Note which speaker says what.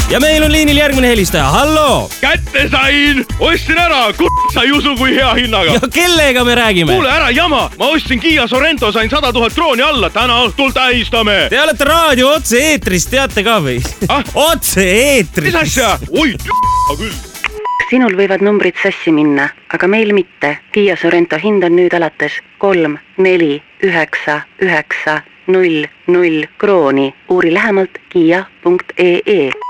Speaker 1: ja meil on liinil järgmine helistaja, hallo!
Speaker 2: Kätte sain! Ostsin ära, sa ei usu kui hea hinnaga.
Speaker 1: Ja kellega me räägime?
Speaker 2: Kuule ära jama, ma ostsin Kia Sorento, sain 100 000 krooni alla, täna õhtul tähistame.
Speaker 1: Te olete raadio otse-eetris, teate ka või? Otse-eetris!
Speaker 2: Mis asja? Oi, küll.
Speaker 3: Sinul võivad numbrid sassi minna, aga meil mitte. Kia Sorento hind on nüüd alates 3, 4, 9, 9, 0, 0 krooni. Uuri lähemalt kia.ee.